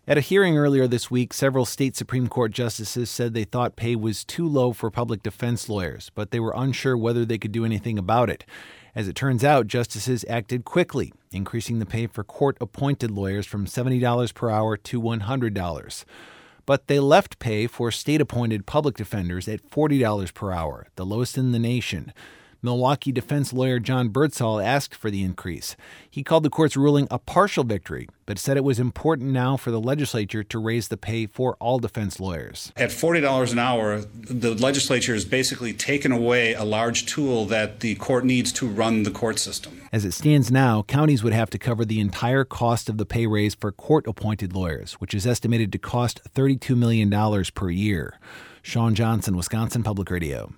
At a hearing earlier this week, several state Supreme Court justices said they thought pay was too low for public defense lawyers, but they were unsure whether they could do anything about it. As it turns out, justices acted quickly, increasing the pay for court-appointed lawyers from $70 per hour to $100. But they left pay for state-appointed public defenders at $40 per hour, the lowest in the nation. Milwaukee defense lawyer John Birdsall asked for the increase. He called the court's ruling a partial victory, but said it was important now for the legislature to raise the pay for all defense lawyers. At $40 an hour, the legislature has basically taken away a large tool that the court needs to run the court system. As it stands now, counties would have to cover the entire cost of the pay raise for court-appointed lawyers, which is estimated to cost $32 million per year. Sean Johnson, Wisconsin Public Radio.